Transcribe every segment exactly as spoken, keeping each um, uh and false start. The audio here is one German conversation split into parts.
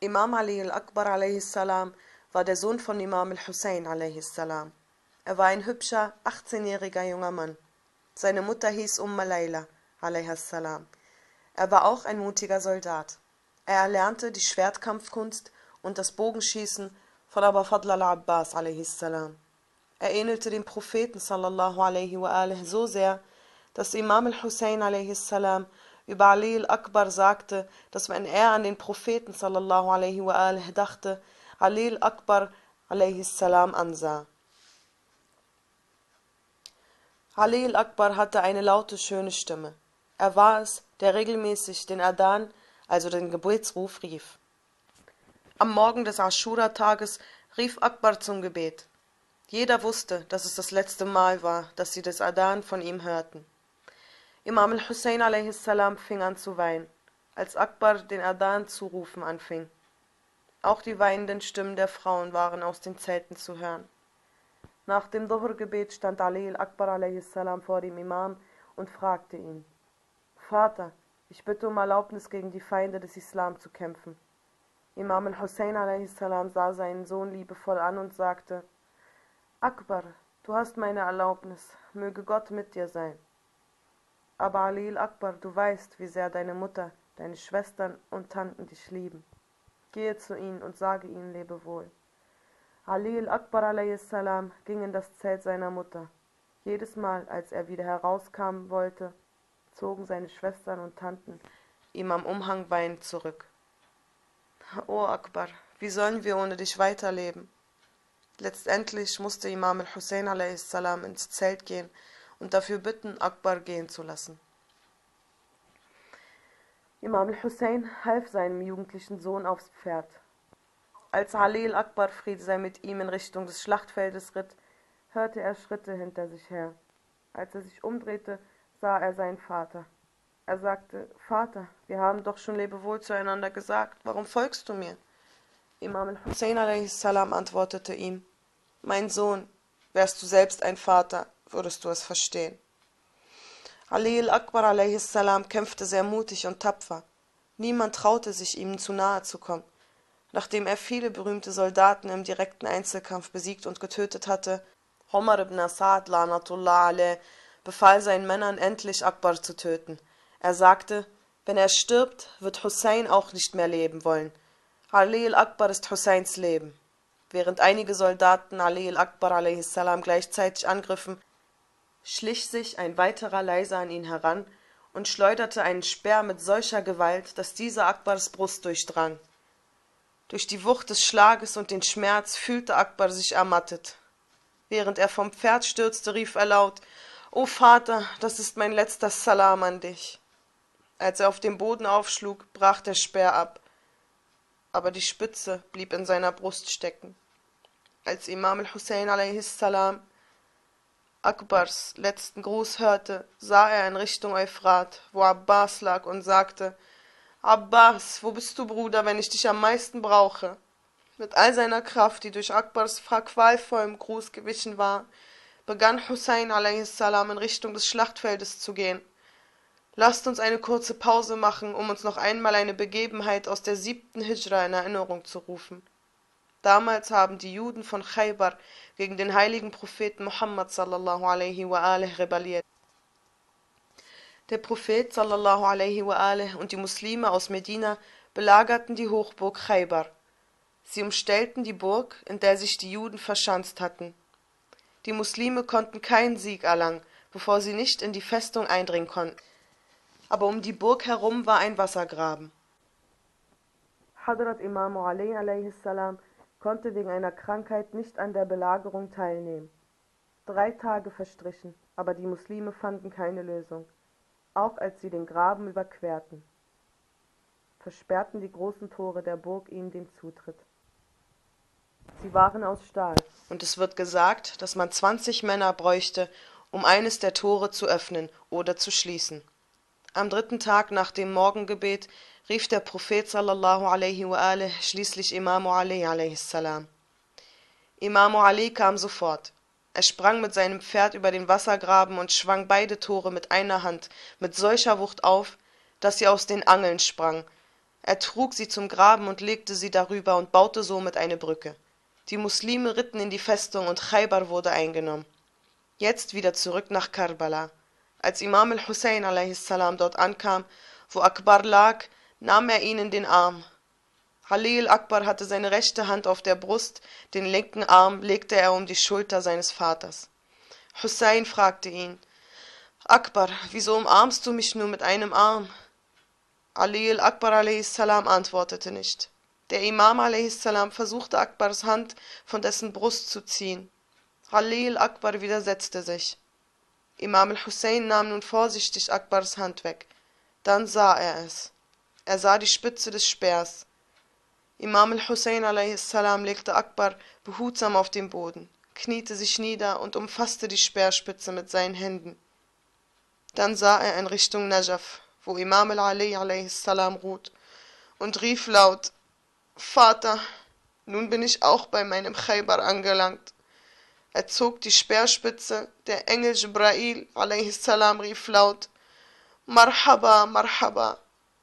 Imam Ali al-Akbar a.s. war der Sohn von Imam al-Hussein a.s. Er war ein hübscher, achtzehnjähriger junger Mann. Seine Mutter hieß Umma Layla a.s. Er war auch ein mutiger Soldat. Er erlernte die Schwertkampfkunst und das Bogenschießen von Abu Fadl al-Abbas a.s. Er ähnelte dem Propheten sallallahu alaihi wa alihi so sehr, dass Imam al-Hussein a.s. über Ali al-Akbar sagte, dass wenn er an den Propheten sallallahu alaihi wa alihi dachte, Ali al-Akbar a.s. ansah. Ali al-Akbar hatte eine laute, schöne Stimme. Er war es, der regelmäßig den Adhan, also den Gebetsruf, rief. Am Morgen des Aschura-Tages rief Akbar zum Gebet. Jeder wusste, dass es das letzte Mal war, dass sie das Adhan von ihm hörten. Imam al-Hussein a.s. fing an zu weinen, als Akbar den Adhan zu rufen anfing. Auch die weinenden Stimmen der Frauen waren aus den Zelten zu hören. Nach dem Dhuhr-Gebet stand Ali al-Akbar a.s. vor dem Imam und fragte ihn: Vater, ich bitte um Erlaubnis, gegen die Feinde des Islam zu kämpfen. Imam al-Hussein a.s. sah seinen Sohn liebevoll an und sagte: Akbar, du hast meine Erlaubnis, möge Gott mit dir sein. Aber Ali al-Akbar, du weißt, wie sehr deine Mutter, deine Schwestern und Tanten dich lieben. Gehe zu ihnen und sage ihnen Lebewohl. Ali al-Akbar a.s. ging in das Zelt seiner Mutter. Jedes Mal, als er wieder herauskam wollte, zogen seine Schwestern und Tanten ihm am Umhang weinend zurück. O Akbar, wie sollen wir ohne dich weiterleben? Letztendlich musste Imam al-Hussein a.s. ins Zelt gehen und dafür bitten, Akbar gehen zu lassen. Imam al-Hussein half seinem jugendlichen Sohn aufs Pferd. Als Ali al-Akbar, Friede sei mit ihm, in Richtung des Schlachtfeldes ritt, hörte er Schritte hinter sich her. Als er sich umdrehte, sah er seinen Vater. Er sagte: Vater, wir haben doch schon Lebewohl zueinander gesagt, warum folgst du mir? Imam al-Hussein a.s. antwortete ihm: Mein Sohn, wärst du selbst ein Vater, würdest du es verstehen. Ali al-Akbar a.s. kämpfte sehr mutig und tapfer. Niemand traute sich, ihm zu nahe zu kommen. Nachdem er viele berühmte Soldaten im direkten Einzelkampf besiegt und getötet hatte, Umar ibn Asad lanatullah alayh befahl seinen Männern, endlich Akbar zu töten. Er sagte: Wenn er stirbt, wird Hussein auch nicht mehr leben wollen. Ali al-Akbar ist Husseins Leben. Während einige Soldaten Ali al-Akbar a.s. gleichzeitig angriffen, schlich sich ein weiterer leise an ihn heran und schleuderte einen Speer mit solcher Gewalt, dass dieser Akbars Brust durchdrang. Durch die Wucht des Schlages und den Schmerz fühlte Akbar sich ermattet. Während er vom Pferd stürzte, rief er laut: O Vater, das ist mein letzter Salam an dich. Als er auf dem Boden aufschlug, brach der Speer ab, aber die Spitze blieb in seiner Brust stecken. Als Imam al-Hussein a.s. Akbars letzten Gruß hörte, sah er in Richtung Euphrat, wo Abbas lag, und sagte: Abbas, wo bist du, Bruder, wenn ich dich am meisten brauche? Mit all seiner Kraft, die durch Akbars qualvollem Gruß gewichen war, begann Hussein a.s. in Richtung des Schlachtfeldes zu gehen. Lasst uns eine kurze Pause machen, um uns noch einmal eine Begebenheit aus der siebten Hijra in Erinnerung zu rufen. Damals haben die Juden von Khaybar gegen den heiligen Propheten Muhammad sallallahu alaihi wa alihi rebelliert. Der Prophet sallallahu alaihi wa alihi und die Muslime aus Medina belagerten die Hochburg Khaybar. Sie umstellten die Burg, in der sich die Juden verschanzt hatten. Die Muslime konnten keinen Sieg erlangen, bevor sie nicht in die Festung eindringen konnten. Aber um die Burg herum war ein Wassergraben. Hadrat Imam Ali a.s. konnte wegen einer Krankheit nicht an der Belagerung teilnehmen. Drei Tage verstrichen, aber die Muslime fanden keine Lösung. Auch als sie den Graben überquerten, versperrten die großen Tore der Burg ihnen den Zutritt. Sie waren aus Stahl, und es wird gesagt, dass man zwanzig Männer bräuchte, um eines der Tore zu öffnen oder zu schließen. Am dritten Tag nach dem Morgengebet rief der Prophet sallallahu alaihi wa alihi schließlich Imam Ali a.s. Imam Ali kam sofort. Er sprang mit seinem Pferd über den Wassergraben und schwang beide Tore mit einer Hand mit solcher Wucht auf, dass sie aus den Angeln sprangen. Er trug sie zum Graben und legte sie darüber und baute somit eine Brücke. Die Muslime ritten in die Festung und Chaybar wurde eingenommen. Jetzt wieder zurück nach Karbala. Als Imam al-Hussein a s. dort ankam, wo Akbar lag, nahm er ihn in den Arm. Halil Akbar hatte seine rechte Hand auf der Brust, den linken Arm legte er um die Schulter seines Vaters. Hussein fragte ihn: Akbar, wieso umarmst du mich nur mit einem Arm? Ali Akbar a s. antwortete nicht. Der Imam a s. versuchte Akbars Hand von dessen Brust zu ziehen. Ali Akbar widersetzte sich. Imam al-Hussein nahm nun vorsichtig Akbars Hand weg. Dann sah er es. Er sah die Spitze des Speers. Imam al-Hussein a s. legte Akbar behutsam auf den Boden, kniete sich nieder und umfasste die Speerspitze mit seinen Händen. Dann sah er in Richtung Najaf, wo Imam al-Ali a s. ruht, und rief laut: Vater, nun bin ich auch bei meinem Chaybar angelangt. Er zog die Speerspitze, der Engel Jibrail a s. rief laut: Marhaba, Marhaba.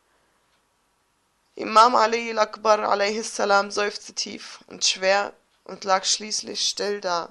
Imam Ali Akbar a s. seufzte tief und schwer und lag schließlich still da.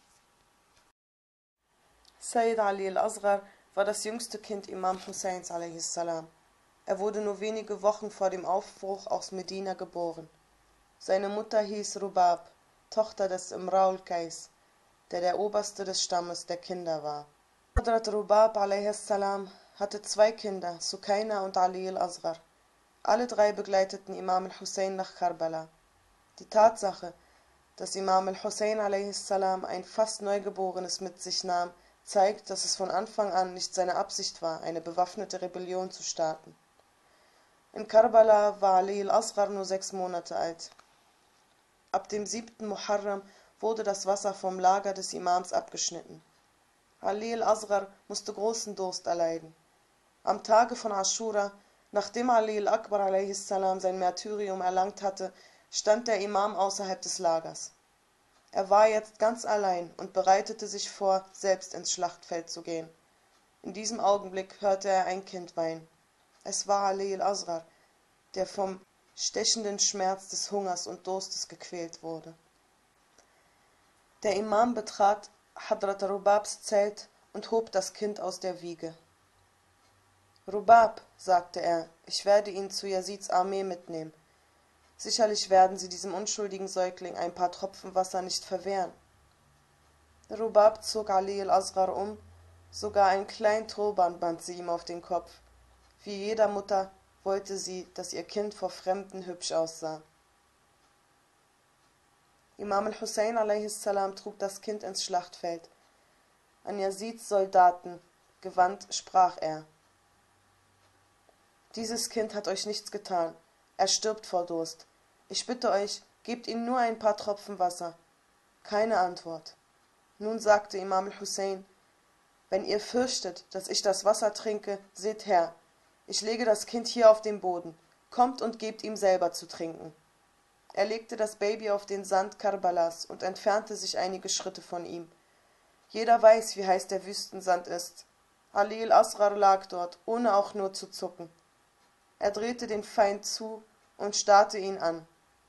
Sayyid Ali al-Asghar war das jüngste Kind Imam Husseins a s. Er wurde nur wenige Wochen vor dem Aufbruch aus Medina geboren. Seine Mutter hieß Rubab, Tochter des Imraul Qais, der der Oberste des Stammes der Kinder war. Hadrat Rubab a s. hatte zwei Kinder, Sukaina und Ali al-Asghar. Alle drei begleiteten Imam al-Hussein nach Karbala. Die Tatsache, dass Imam al-Hussein a s. ein fast Neugeborenes mit sich nahm, zeigt, dass es von Anfang an nicht seine Absicht war, eine bewaffnete Rebellion zu starten. In Karbala war Ali al-Asghar nur sechs Monate alt. Ab dem siebten Muharram wurde das Wasser vom Lager des Imams abgeschnitten. Ali al-Asghar musste großen Durst erleiden. Am Tage von Aschura, nachdem Ali al-Akbar a s. sein Märtyrium erlangt hatte, stand der Imam außerhalb des Lagers. Er war jetzt ganz allein und bereitete sich vor, selbst ins Schlachtfeld zu gehen. In diesem Augenblick hörte er ein Kind weinen. Es war Ali al-Asghar, der vom stechenden Schmerz des Hungers und Durstes gequält wurde. Der Imam betrat Hadrat Rubabs Zelt und hob das Kind aus der Wiege. Rubab, sagte er, ich werde ihn zu Yazids Armee mitnehmen. Sicherlich werden sie diesem unschuldigen Säugling ein paar Tropfen Wasser nicht verwehren. Rubab zog Ali al-Asghar um, sogar einen kleinen Turban band sie ihm auf den Kopf. Wie jeder Mutter wollte sie, dass ihr Kind vor Fremden hübsch aussah. Imam al-Hussein a s. trug das Kind ins Schlachtfeld. An Yazids Soldaten gewandt sprach er: Dieses Kind hat euch nichts getan, er stirbt vor Durst. Ich bitte euch, gebt ihm nur ein paar Tropfen Wasser. Keine Antwort. Nun sagte Imam al-Hussein: Wenn ihr fürchtet, dass ich das Wasser trinke, seht her, ich lege das Kind hier auf den Boden, kommt und gebt ihm selber zu trinken. Er legte das Baby auf den Sand Karbalas und entfernte sich einige Schritte von ihm. Jeder weiß, wie heiß der Wüstensand ist. Ali al-Asghar lag dort, ohne auch nur zu zucken. Er drehte den Feind zu und starrte ihn an.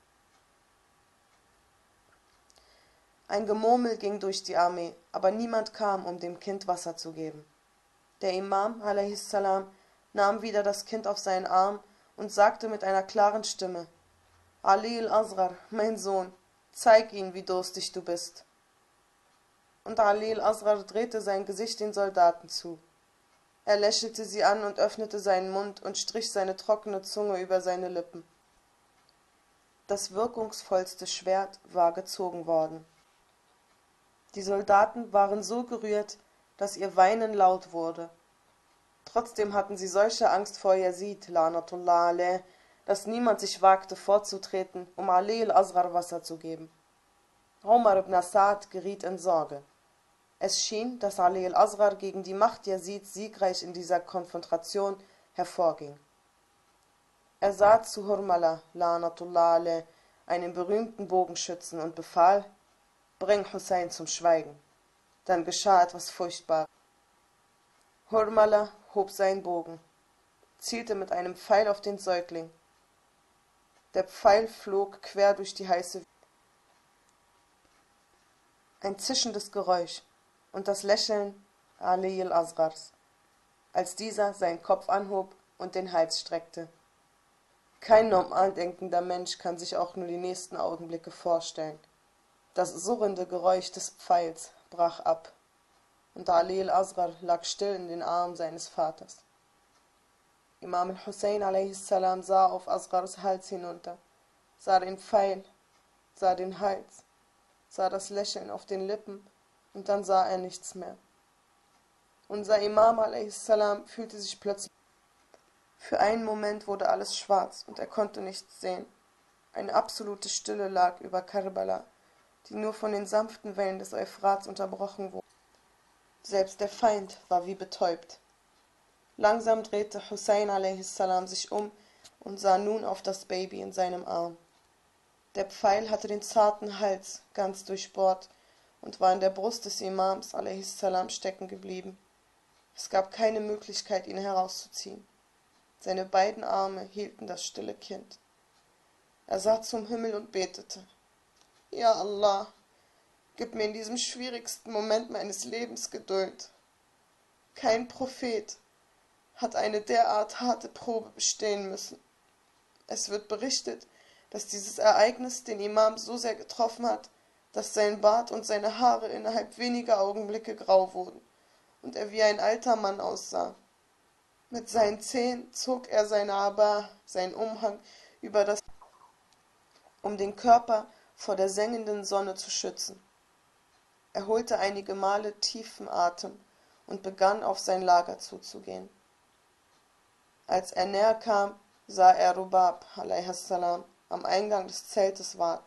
Ein Gemurmel ging durch die Armee, aber niemand kam, um dem Kind Wasser zu geben. Der Imam a s. nahm wieder das Kind auf seinen Arm und sagte mit einer klaren Stimme: Ali al-Asghar, mein Sohn, zeig ihnen, wie durstig du bist. Und Ali al-Asghar drehte sein Gesicht den Soldaten zu. Er lächelte sie an und öffnete seinen Mund und strich seine trockene Zunge über seine Lippen. Das wirkungsvollste Schwert war gezogen worden. Die Soldaten waren so gerührt, dass ihr Weinen laut wurde. Trotzdem hatten sie solche Angst vor Yazid, La'natullah alayh, dass niemand sich wagte vorzutreten, um Ali al-Asghar Wasser zu geben. Umar ibn Asad geriet in Sorge. Es schien, dass Ali al-Asghar gegen die Macht Yazids siegreich in dieser Konfrontation hervorging. Er sah zu Hurmala, La'natullah alayh, einen berühmten Bogenschützen, und befahl: Bring Hussein zum Schweigen. Dann geschah etwas Furchtbares. Hurmala hob seinen Bogen, zielte mit einem Pfeil auf den Säugling. Der Pfeil flog quer durch die heiße Wüste. Ein zischendes Geräusch und das Lächeln Ali al-Asghars, als dieser seinen Kopf anhob und den Hals streckte. Kein normal denkender Mensch kann sich auch nur die nächsten Augenblicke vorstellen. Das surrende Geräusch des Pfeils brach ab, und Ali al-Asghar lag still in den Armen seines Vaters. Imam al-Hussein a s. sah auf Asghars Hals hinunter, sah den Pfeil, sah den Hals, sah das Lächeln auf den Lippen, und dann sah er nichts mehr. Unser Imam a s. fühlte sich plötzlich. Für einen Moment wurde alles schwarz und er konnte nichts sehen. Eine absolute Stille lag über Karbala, die nur von den sanften Wellen des Euphrats unterbrochen wurde. Selbst der Feind war wie betäubt. Langsam drehte Hussein a s. sich um und sah nun auf das Baby in seinem Arm. Der Pfeil hatte den zarten Hals ganz durchbohrt und war in der Brust des Imams a s. stecken geblieben. Es gab keine Möglichkeit, ihn herauszuziehen. Seine beiden Arme hielten das stille Kind. Er sah zum Himmel und betete: Ja Allah, gib mir in diesem schwierigsten Moment meines Lebens Geduld. Kein Prophet hat eine derart harte Probe bestehen müssen. Es wird berichtet, dass dieses Ereignis den Imam so sehr getroffen hat, dass sein Bart und seine Haare innerhalb weniger Augenblicke grau wurden und er wie ein alter Mann aussah. Mit seinen Zehen zog er seine Aba, seinen Umhang, über das, um den Körper vor der sengenden Sonne zu schützen. Er holte einige Male tiefen Atem und begann, auf sein Lager zuzugehen. Als er näher kam, sah er Rubab a.s. am Eingang des Zeltes warten.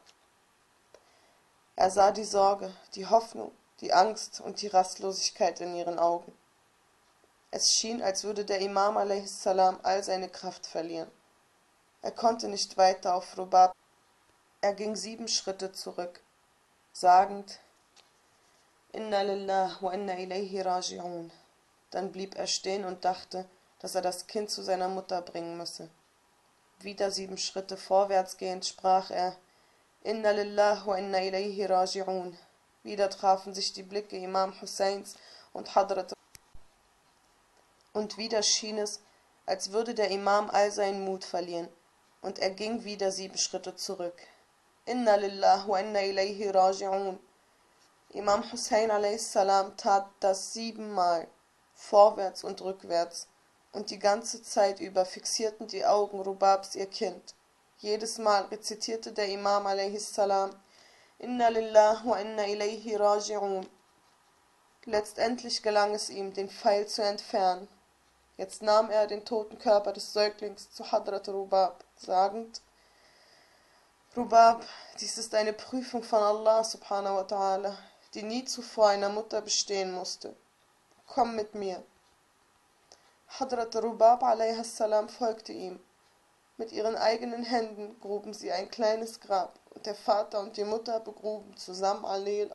Er sah die Sorge, die Hoffnung, die Angst und die Rastlosigkeit in ihren Augen. Es schien, als würde der Imam a.s. all seine Kraft verlieren. Er konnte nicht weiter auf Rubab. Er ging sieben Schritte zurück, sagend: Inna lillah wa inna ilayhi raji'un. Dann blieb er stehen und dachte, dass er das Kind zu seiner Mutter bringen müsse. Wieder sieben Schritte vorwärts gehend sprach er: Inna lillah wa inna ilayhi raji'un. Wieder trafen sich die Blicke Imam Husseins und Hadrat. Und wieder schien es, als würde der Imam all seinen Mut verlieren, und er ging wieder sieben Schritte zurück. Inna lillah wa inna ilayhi raji'un. Imam Hussein a s. tat das siebenmal, vorwärts und rückwärts, und die ganze Zeit über fixierten die Augen Rubabs ihr Kind. Jedes Mal rezitierte der Imam a s. Inna lillah wa inna ilayhi raji'un. Letztendlich gelang es ihm, den Pfeil zu entfernen. Jetzt nahm er den toten Körper des Säuglings zu Hadrat Rubab, sagend: Rubab, dies ist eine Prüfung von Allah subhanahu wa ta'ala, die nie zuvor einer Mutter bestehen musste. Komm mit mir. Hadrat Rubab a.s. folgte ihm. Mit ihren eigenen Händen gruben sie ein kleines Grab, und der Vater und die Mutter begruben zusammen Ali.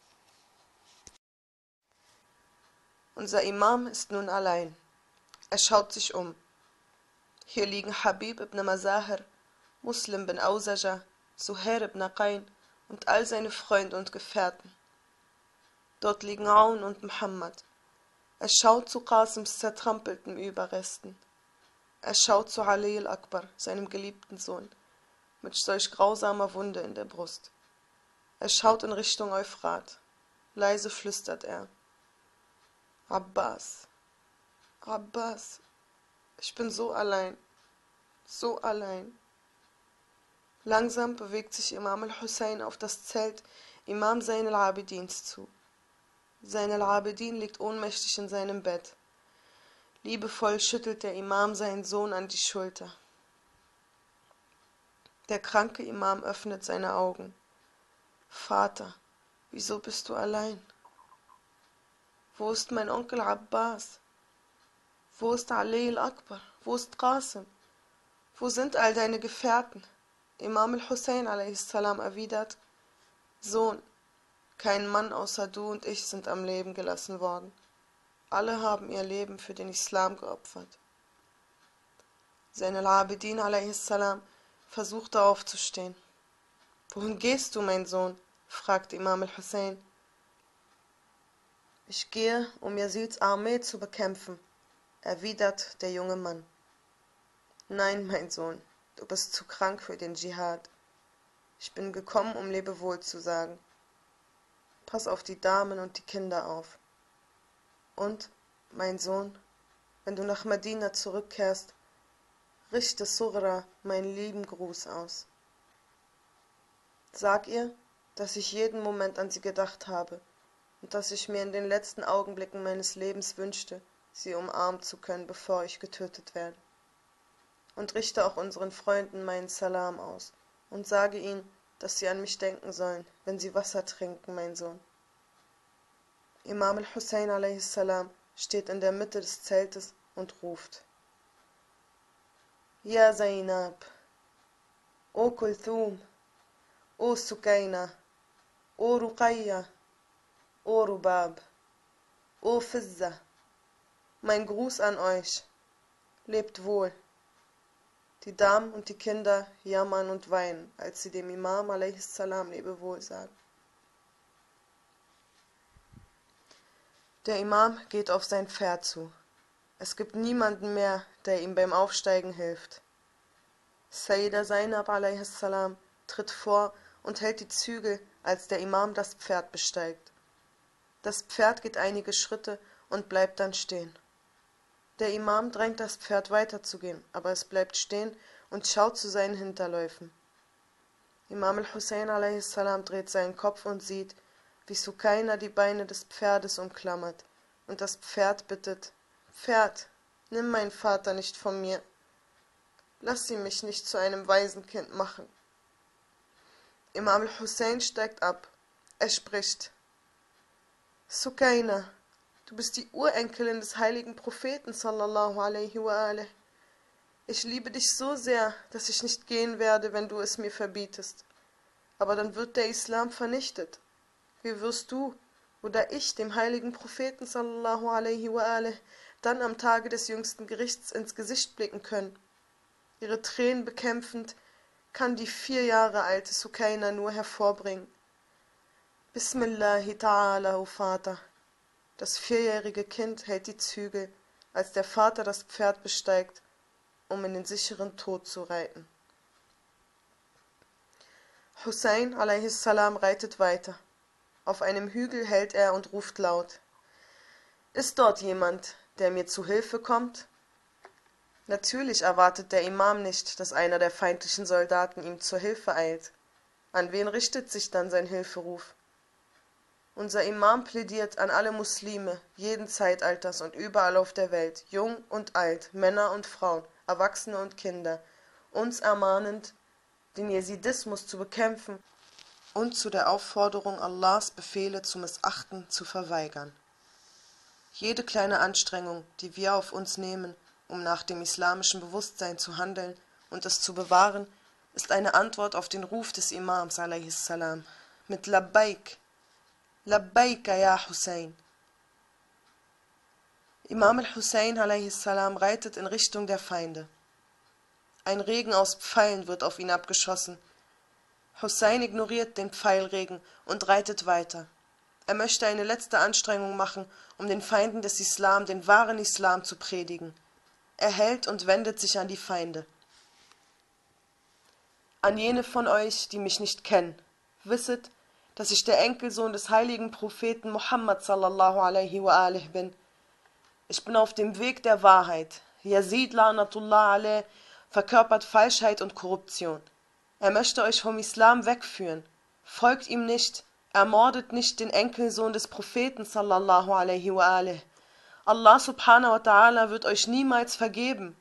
Unser Imam ist nun allein. Er schaut sich um. Hier liegen Habib ibn Mazahir, Muslim bin Ausaja, Suhair ibn Qayn und all seine Freunde und Gefährten. Dort liegen Aun und Muhammad. Er schaut zu Qasims zertrampelten Überresten. Er schaut zu Ali al-Akbar, seinem geliebten Sohn, mit solch grausamer Wunde in der Brust. Er schaut in Richtung Euphrat. Leise flüstert er: Abbas, Abbas, ich bin so allein, so allein. Langsam bewegt sich Imam al-Hussein auf das Zelt Imam Zayn al-Abidins zu. Zayn al-Abidin liegt ohnmächtig in seinem Bett. Liebevoll schüttelt der Imam seinen Sohn an die Schulter. Der kranke Imam öffnet seine Augen. Vater, wieso bist du allein? Wo ist mein Onkel Abbas? Wo ist Ali al-Akbar? Wo ist Qasim? Wo sind all deine Gefährten? Imam al-Hussein a s. erwidert: Sohn, kein Mann außer du und ich sind am Leben gelassen worden. Alle haben ihr Leben für den Islam geopfert. Zayn al-Abidin a s. versuchte aufzustehen. »Wohin gehst du, mein Sohn?« fragte Imam al-Hussein. »Ich gehe, um Yazids Armee zu bekämpfen«, erwidert der junge Mann. »Nein, mein Sohn, du bist zu krank für den Dschihad. Ich bin gekommen, um Lebewohl zu sagen. Pass auf die Damen und die Kinder auf. Und, mein Sohn, wenn du nach Medina zurückkehrst, richte Surra meinen lieben Gruß aus. Sag ihr, dass ich jeden Moment an sie gedacht habe und dass ich mir in den letzten Augenblicken meines Lebens wünschte, sie umarmen zu können, bevor ich getötet werde. Und richte auch unseren Freunden meinen Salam aus und sage ihnen, dass sie an mich denken sollen, wenn sie Wasser trinken, mein Sohn.« Imam al-Hussein a s. steht in der Mitte des Zeltes und ruft: »Ya Zainab, O Kulthum, O Sukaina, O Ruqayya, O Rubab, O Fizza, mein Gruß an euch, lebt wohl.« Die Damen und die Kinder jammern und weinen, als sie dem Imam a s. Lebewohl sagen. Der Imam geht auf sein Pferd zu. Es gibt niemanden mehr, der ihm beim Aufsteigen hilft. Sayyida Zainab a s. tritt vor und hält die Zügel, als der Imam das Pferd besteigt. Das Pferd geht einige Schritte und bleibt dann stehen. Der Imam drängt das Pferd weiterzugehen, aber es bleibt stehen und schaut zu seinen Hinterläufen. Imam al-Hussein a s. dreht seinen Kopf und sieht, wie Sukaina die Beine des Pferdes umklammert, und das Pferd bittet: »Pferd, nimm meinen Vater nicht von mir. Lass sie mich nicht zu einem Waisenkind machen.« Imam al-Hussein steigt ab. Er spricht: »Sukaina, du bist die Urenkelin des heiligen Propheten, sallallahu alaihi wa alih. Ich liebe dich so sehr, dass ich nicht gehen werde, wenn du es mir verbietest. Aber dann wird der Islam vernichtet. Wie wirst du oder ich dem heiligen Propheten, sallallahu alaihi wa alih, dann am Tage des jüngsten Gerichts ins Gesicht blicken können?« Ihre Tränen bekämpfend kann die vier Jahre alte Sukaina nur hervorbringen: »Bismillahi ta'ala, o Vater.« Das vierjährige Kind hält die Zügel, als der Vater das Pferd besteigt, um in den sicheren Tod zu reiten. Hussein a s. reitet weiter. Auf einem Hügel hält er und ruft laut: »Ist dort jemand, der mir zu Hilfe kommt?« Natürlich erwartet der Imam nicht, dass einer der feindlichen Soldaten ihm zur Hilfe eilt. An wen richtet sich dann sein Hilferuf? Unser Imam plädiert an alle Muslime jeden Zeitalters und überall auf der Welt, jung und alt, Männer und Frauen, Erwachsene und Kinder, uns ermahnend, den Jesidismus zu bekämpfen und zu der Aufforderung, Allahs Befehle zu missachten, zu verweigern. Jede kleine Anstrengung, die wir auf uns nehmen, um nach dem islamischen Bewusstsein zu handeln und es zu bewahren, ist eine Antwort auf den Ruf des Imams a.s. mit Labbaik, Labbaika ya Hussein. Imam al-Hussein a.s. reitet in Richtung der Feinde. Ein Regen aus Pfeilen wird auf ihn abgeschossen. Hussein ignoriert den Pfeilregen und reitet weiter. Er möchte eine letzte Anstrengung machen, um den Feinden des Islam den wahren Islam zu predigen. Er hält und wendet sich an die Feinde. »An jene von euch, die mich nicht kennen, wisset, dass ich der Enkelsohn des heiligen Propheten Muhammad sallallahu alaihi wa alih bin. Ich bin auf dem Weg der Wahrheit. Yazid la'natullah alaih verkörpert Falschheit und Korruption. Er möchte euch vom Islam wegführen. Folgt ihm nicht, ermordet nicht den Enkelsohn des Propheten sallallahu alaihi wa alih. Allah subhanahu wa ta'ala wird euch niemals vergeben.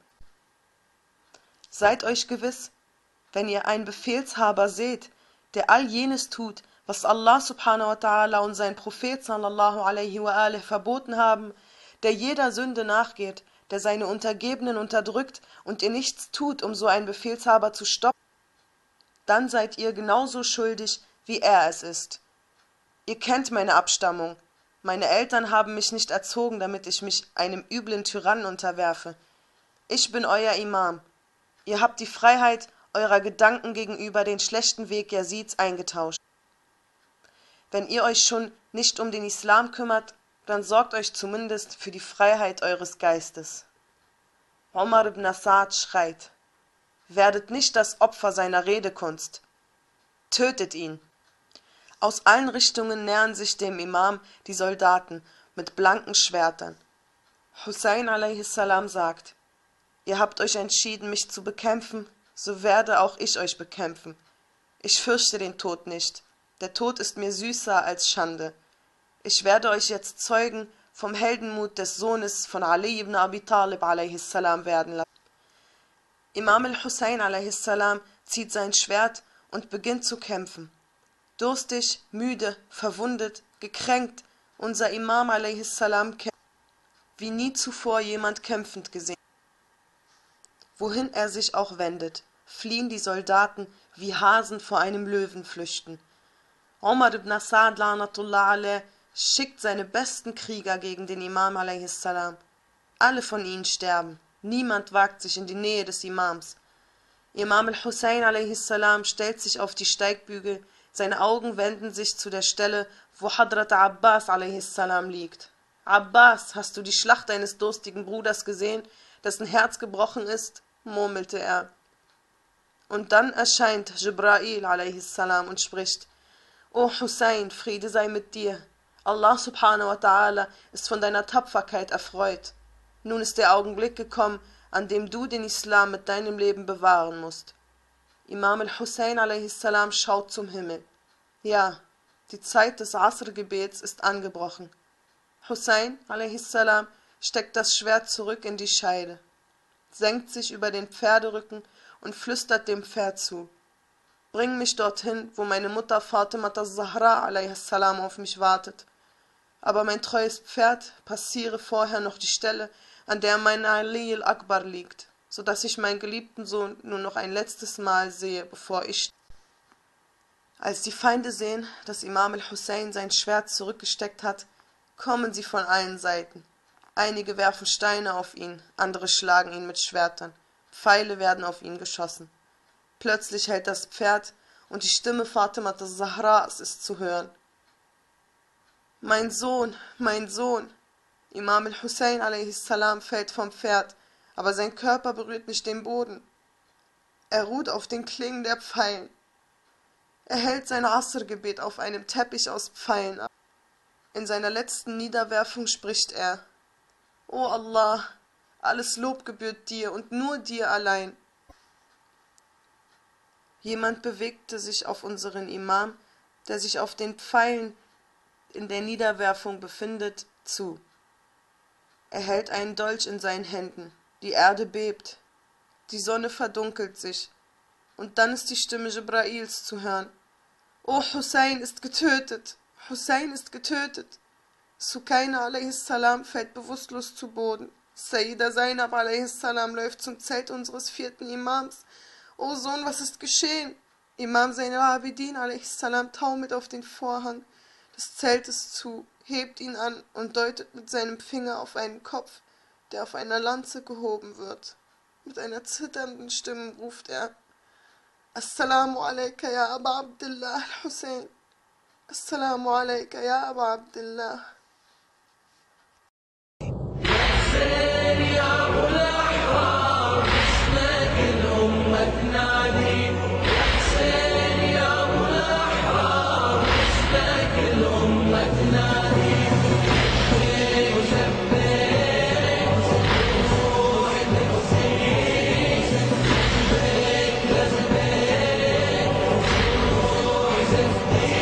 Seid euch gewiss, wenn ihr einen Befehlshaber seht, der all jenes tut, was Allah subhanahu wa ta'ala und sein Prophet sallallahu alaihi wa alih verboten haben, der jeder Sünde nachgeht, der seine Untergebenen unterdrückt und ihr nichts tut, um so einen Befehlshaber zu stoppen, dann seid ihr genauso schuldig, wie er es ist. Ihr kennt meine Abstammung. Meine Eltern haben mich nicht erzogen, damit ich mich einem üblen Tyrannen unterwerfe. Ich bin euer Imam. Ihr habt die Freiheit, eurer Gedanken gegenüber den schlechten Weg Yazids eingetauscht. Wenn ihr euch schon nicht um den Islam kümmert, dann sorgt euch zumindest für die Freiheit eures Geistes. Omar ibn Asad schreit: Werdet nicht das Opfer seiner Redekunst. Tötet ihn. Aus allen Richtungen nähern sich dem Imam die Soldaten mit blanken Schwertern. Hussein a.s. sagt: Ihr habt euch entschieden, mich zu bekämpfen, so werde auch ich euch bekämpfen. Ich fürchte den Tod nicht. Der Tod ist mir süßer als Schande. Ich werde euch jetzt Zeugen vom Heldenmut des Sohnes von Ali ibn Abi Talib a.s. werden lassen. Imam al-Hussein a.s. zieht sein Schwert und beginnt zu kämpfen. Durstig, müde, verwundet, gekränkt, unser Imam a.s. kämpft, wie nie zuvor jemand kämpfend gesehen. Wohin er sich auch wendet, fliehen die Soldaten, wie Hasen vor einem Löwen flüchten. Omar ibn Asad la'natullah alayh schickt seine besten Krieger gegen den Imam a.s. Alle von ihnen sterben, niemand wagt sich in die Nähe des Imams. Imam al-Hussein a.s. stellt sich auf die Steigbügel, seine Augen wenden sich zu der Stelle, wo Hadrat Abbas a.s. liegt. Abbas, hast du die Schlacht deines durstigen Bruders gesehen, dessen Herz gebrochen ist? Murmelte er. Und dann erscheint Jibrail a.s. und spricht: O Hussein, Friede sei mit dir. Allah subhanahu wa ta'ala ist von deiner Tapferkeit erfreut. Nun ist der Augenblick gekommen, an dem du den Islam mit deinem Leben bewahren musst. Imam al-Hussein a.s. schaut zum Himmel. Ja, die Zeit des Asr-Gebets ist angebrochen. Hussein a.s. steckt das Schwert zurück in die Scheide, senkt sich über den Pferderücken und flüstert dem Pferd zu: Bring mich dorthin, wo meine Mutter Fatima az-Zahra a.s. auf mich wartet. Aber mein treues Pferd passiere vorher noch die Stelle, an der mein Ali al-Akbar liegt, so dass ich meinen geliebten Sohn nur noch ein letztes Mal sehe, bevor ich... Als die Feinde sehen, dass Imam al-Hussein sein Schwert zurückgesteckt hat, kommen sie von allen Seiten. Einige werfen Steine auf ihn, andere schlagen ihn mit Schwertern. Pfeile werden auf ihn geschossen. Plötzlich hält das Pferd und die Stimme Fatima az-Zahras ist zu hören. Mein Sohn, mein Sohn! Imam al-Hussein a.s. fällt vom Pferd, aber sein Körper berührt nicht den Boden. Er ruht auf den Klingen der Pfeilen. Er hält sein Asr-Gebet auf einem Teppich aus Pfeilen ab. In seiner letzten Niederwerfung spricht er: O Allah, alles Lob gebührt dir und nur dir allein. Jemand bewegte sich auf unseren Imam, der sich auf den Pfeilen in der Niederwerfung befindet, zu. Er hält einen Dolch in seinen Händen, die Erde bebt, die Sonne verdunkelt sich, und dann ist die Stimme Jibrails zu hören: O Hussein ist getötet, Hussein ist getötet. Sukaina a.s. fällt bewusstlos zu Boden. Sayyida Zainab a.s. läuft zum Zelt unseres vierten Imams. O Sohn, was ist geschehen? Imam Zain al-Abidin a.s. taumelt auf den Vorhang des Zeltes zu, hebt ihn an und deutet mit seinem Finger auf einen Kopf, der auf einer Lanze gehoben wird. Mit einer zitternden Stimme ruft er: Assalamu alayka ya Aba Abdullah al-Hussein. Assalamu alayka ya Aba Abdullah. Thank you.